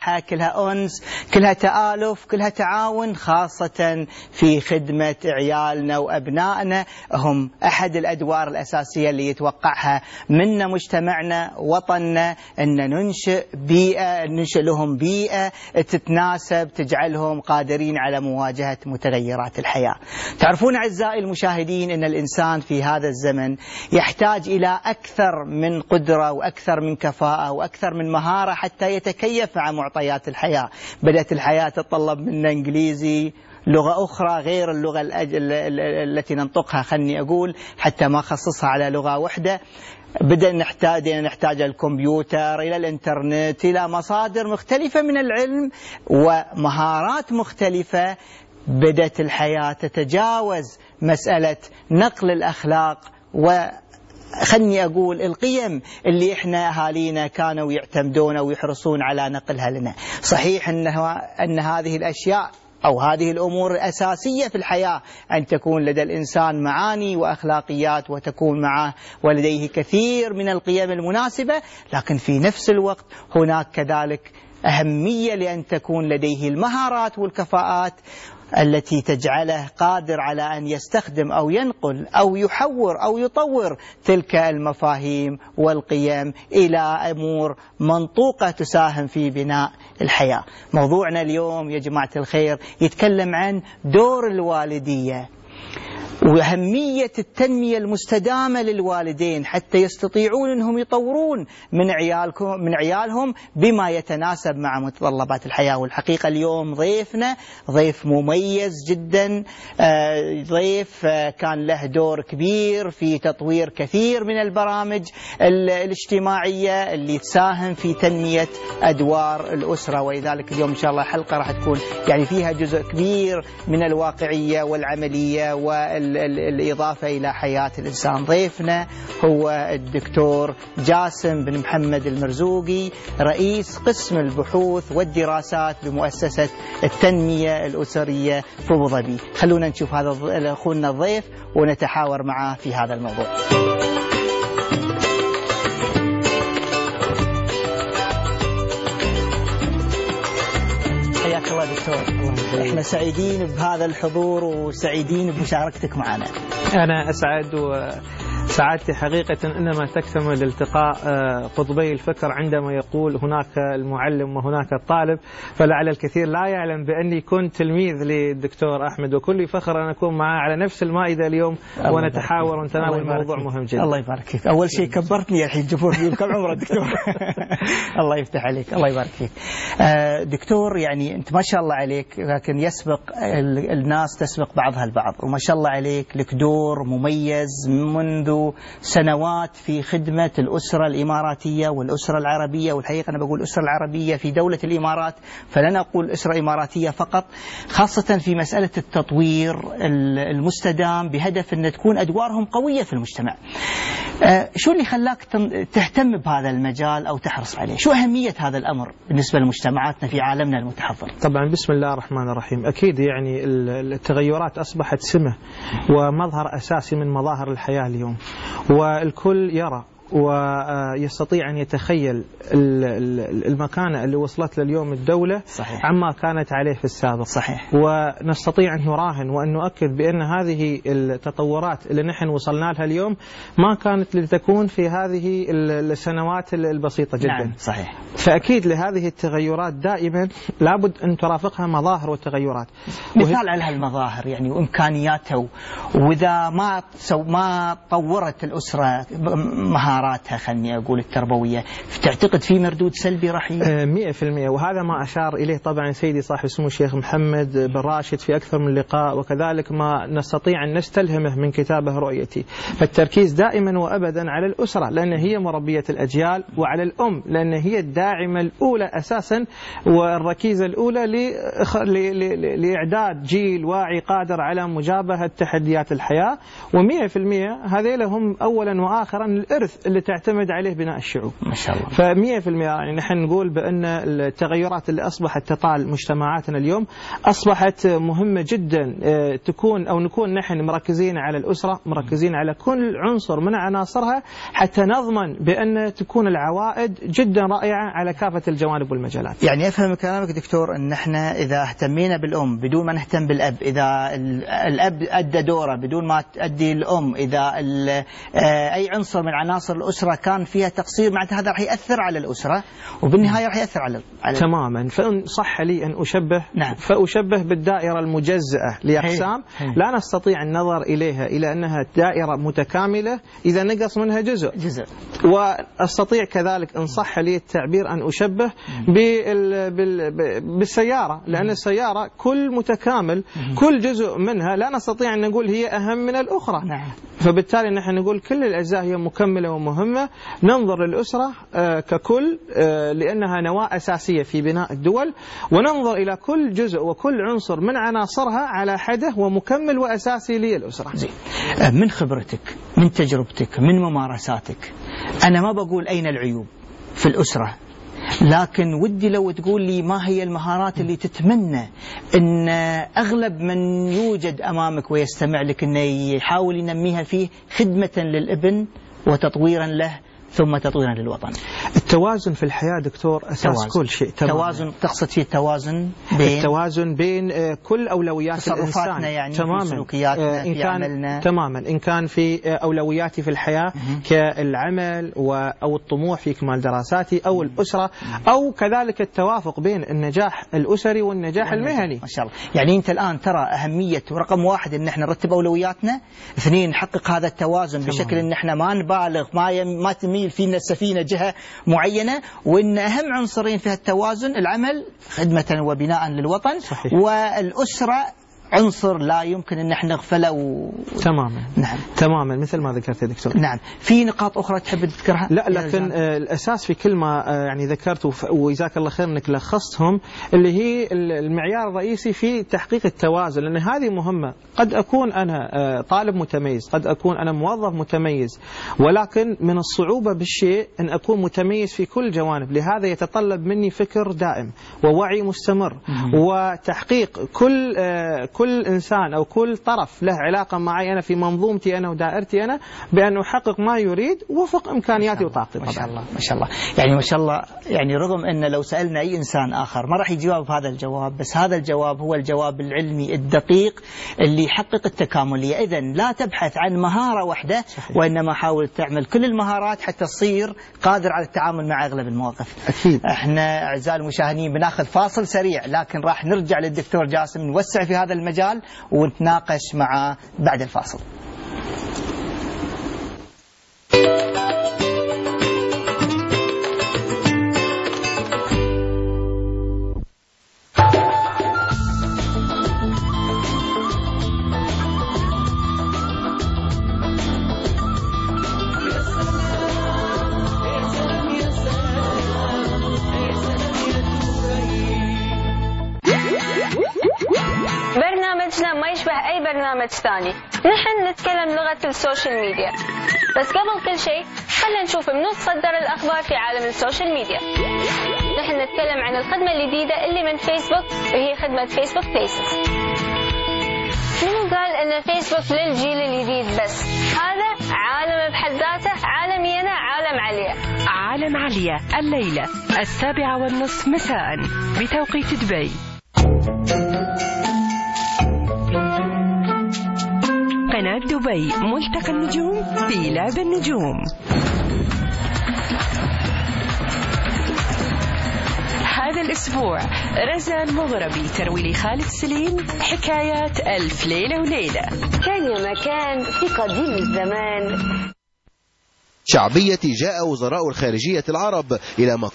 راحة، كلها أنس، كلها تآلف، كلها تعاون، خاصة في خدمة عيالنا وأبنائنا. هم أحد الأدوار الأساسية اللي يتوقعها منا مجتمعنا وطننا، أن ننشئ بيئة، ننشئ لهم بيئة تتناسب، تجعلهم قادرين على مواجهة متغيرات الحياة. تعرفون أعزائي المشاهدين أن الإنسان في هذا الزمن يحتاج إلى أكثر من قدرة وأكثر من كفاءة وأكثر من مهارة حتى يتكيف مع معطيات الحياة. بدأت الحياة تتطلب منا إنجليزي، لغة أخرى غير اللغة التي ننطقها، خلني أقول حتى ما خصصها على لغة واحدة. بدأنا نحتاج الكمبيوتر، إلى الإنترنت، إلى مصادر مختلفة من العلم ومهارات مختلفة. بدأت الحياة تتجاوز مسألة نقل الأخلاق خلني أقول القيم اللي إحنا أهالينا كانوا يعتمدون ويحرصون على نقلها لنا. صحيح أن هذه الأشياء أو هذه الأمور الأساسية في الحياة، أن تكون لدى الإنسان معاني وأخلاقيات وتكون معه ولديه كثير من القيم المناسبة، لكن في نفس الوقت هناك كذلك أهمية لأن تكون لديه المهارات والكفاءات التي تجعله قادر على أن يستخدم أو ينقل أو يحور أو يطور تلك المفاهيم والقيم إلى أمور منطوقة تساهم في بناء الحياة. موضوعنا اليوم يا جماعة الخير يتكلم عن دور الوالدية وأهمية التنمية المستدامة للوالدين حتى يستطيعون أنهم يطورون من عيالهم بما يتناسب مع متطلبات الحياة. والحقيقة اليوم ضيفنا ضيف مميز جدا، ضيف كان له دور كبير في تطوير كثير من البرامج الاجتماعية اللي تساهم في تنمية أدوار الأسرة، ولذلك اليوم إن شاء الله الحلقة راح تكون يعني فيها جزء كبير من الواقعية والعملية والإضافة إلى حياة الإنسان. ضيفنا هو الدكتور جاسم بن محمد المرزوقي، رئيس قسم البحوث والدراسات بمؤسسة التنمية الأسرية في أبو ظبي. خلونا نشوف هذا أخونا الضيف ونتحاور معه في هذا الموضوع. حياك الله دكتور، احنا سعيدين بهذا الحضور وسعيدين بمشاركتك معنا. أنا أسعد، وسعادتي حقيقة إنما تكتمل التقاء قطبي الفكر عندما يقول هناك المعلم وهناك الطالب. فلعل الكثير لا يعلم بأني كنت تلميذ للدكتور أحمد، وكل فخر أن أكون معه على نفس المائدة اليوم ونتحاور ونتناول موضوع مهم جدا. الله يبارك فيك. أول شيء كبرتني الحين جمهور، كم عمرك دكتور؟ الله يفتح عليك، الله يبارك فيك. دكتور يعني أنت ما شاء الله عليك، لكن يسبق الناس تسبق بعضها البعض، وما شاء الله عليك لك دور مميز منذ سنوات في خدمة الأسرة الإماراتية والأسرة العربية. والحقيقة أنا بقول الأسرة العربية في دولة الإمارات، فلن أقول أسرة إماراتية فقط، خاصة في مسألة التطوير المستدام بهدف أن تكون أدوارهم قوية في المجتمع. شو اللي خلاك تهتم بهذا المجال أو تحرص عليه؟ شو أهمية هذا الأمر بالنسبة لمجتمعاتنا في عالمنا المتحضر؟ طبعا بسم الله الرحمن الرحيم. أكيد يعني التغيرات أصبحت سمة ومظهر أساسي من مظاهر الحياة اليوم، والكل يرى ويستطيع أن يتخيل المكانة اللي وصلت لليوم الدولة. صحيح. عما كانت عليه في السابق. صحيح. ونستطيع أن نراهن وأن نؤكد بأن هذه التطورات اللي نحن وصلنا لها اليوم ما كانت لتكون في هذه السنوات البسيطة جدا. نعم. صحيح. فأكيد لهذه التغيرات دائما لابد أن ترافقها مظاهر وتغيرات. مثال على هالمظاهر يعني وإمكانياتها، وإذا ما طورت الأسرة مهاراتها خلني أقول التربوية، تعتقد في مردود سلبي راح 100%. وهذا ما أشار إليه طبعا سيدي صاحب السمو الشيخ محمد بن راشد في أكثر من لقاء، وكذلك ما نستطيع أن نستلهمه من كتابه رؤيتي. فالتركيز دائما وأبدا على الأسرة لأن هي مربية الأجيال، وعلى الأم لأن هي الداعمة الأولى أساسا والركيزة الأولى لإعداد جيل واعي قادر على مجابهة تحديات الحياة. و100% هذيل هم أولا وآخرا الإرث اللي تعتمد عليه بناء الشعوب. ما شاء الله. ف100% يعني نحن نقول بأن التغيرات اللي أصبحت تطال مجتمعاتنا اليوم أصبحت مهمة جدا تكون أو نكون نحن مركزين على الأسرة، مركزين على كل عنصر من عناصرها حتى نضمن بأن تكون العوائد جدا رائعة على كافة الجوانب والمجالات. يعني أفهم كلامك دكتور أن احنا إذا اهتمينا بالأم بدون ما نهتم بالأب، إذا الأب أدى دوره بدون ما تؤدي الأم، إذا أي عنصر من عناصر الأسرة كان فيها تقصير، معناته هذا راح يأثر على الأسرة وبالنهاية راح يأثر على تماما. فإن صح لي أن أشبه، نعم، فأشبه بالدائرة المجزأة لأقسام لا نستطيع النظر إليها إلى أنها دائرة متكاملة إذا نقص منها جزء. وأستطيع كذلك إن صح لي التعبير أن أشبه بالسيارة، لأن السيارة كل متكامل، كل جزء منها لا نستطيع أن نقول هي أهم من الأخرى. نعم. فبالتالي نحن نقول كل الأجزاء هي مكملة ومهمة. ننظر للأسرة ككل لأنها نواة أساسية في بناء الدول، وننظر إلى كل جزء وكل عنصر من عناصرها على حده ومكمل وأساسي للأسرة. زين. من خبرتك، من تجربتك، من ممارساتك، أنا ما بقول أين العيوب في الأسرة، لكن ودي لو تقول لي ما هي المهارات اللي تتمنى أن أغلب من يوجد أمامك ويستمع لك أنه يحاول ينميها فيه خدمة للابن وتطويرا له ثم تطويرا للوطن. التوازن في الحياة دكتور أساس كل شيء. توازن تقصد فيه التوازن بين كل أولويات الإنسان، يعني تماما، في سلوكياتنا، في عملنا، تماما، إن كان في أولوياتي في الحياة كالعمل أو الطموح في كمال دراساتي أو الأسرة، أو كذلك التوافق بين النجاح الأسري والنجاح المهني. ما شاء الله. يعني أنت الآن ترى أهمية رقم 1 أن احنا نرتب أولوياتنا، 2 نحقق هذا التوازن بشكل أن احنا ما نبالغ، ما تميل فينا السفينة جهة معينة، وإن أهم عنصرين في التوازن العمل خدمة وبناء للوطن. صحيح. والأسرة عنصر لا يمكن أن احنا نغفله تماما. نعم. تماما مثل ما ذكرت يا دكتور. نعم. في نقاط أخرى تحب تذكرها؟ لا، لكن الأساس في كل ما يعني ذكرته وجزاك الله خير أنك لخصتهم، اللي هي المعيار الرئيسي في تحقيق التوازن، لأن هذه مهمة. قد أكون أنا طالب متميز، قد أكون أنا موظف متميز، ولكن من الصعوبة بالشيء أن أكون متميز في كل جوانب. لهذا يتطلب مني فكر دائم ووعي مستمر وتحقيق كل إنسان أو كل طرف له علاقة معي أنا في منظومتي أنا ودائرتي أنا، بأن أحقق ما يريد وفق إمكانياتي وطاقتي. ما شاء الله. ما شاء الله. يعني ما شاء الله. يعني رغم أن لو سألنا أي إنسان آخر ما راح يجاوب هذا الجواب، بس هذا الجواب هو الجواب العلمي الدقيق اللي يحقق التكاملية. إذن لا تبحث عن مهارة واحدة، وإنما حاول تعمل كل المهارات حتى تصير قادر على التعامل مع أغلب المواقف. أكيد. احنا أعزائي المشاهدين بناخذ فاصل سريع، لكن راح نرجع للدكتور جاسم نوسع في هذا المجال ونتناقش معه بعد الفاصل. برنامجنا ما يشبه أي برنامج ثاني، نحن نتكلم لغة السوشيال ميديا. بس قبل كل شيء خلينا نشوف منو تصدر الأخبار في عالم السوشيال ميديا. نحن نتكلم عن الخدمة الجديدة اللي من فيسبوك، وهي خدمة فيسبوك فيسز. منو قال أن فيسبوك للجيل الجديد بس؟ هذا عالم بحد ذاته، عالمي أنا عالم عليا. عالم عليا الليلة 7:30 مساء بتوقيت دبي. قناة دبي، ملتقى النجوم في لعب النجوم. هذا الأسبوع رزان مغربي تروي لي خالد سليم حكايات ألف ليلة وليلة. كان يا مكان في قديم الزمان شعبية جاء وزراء الخارجية العرب إلى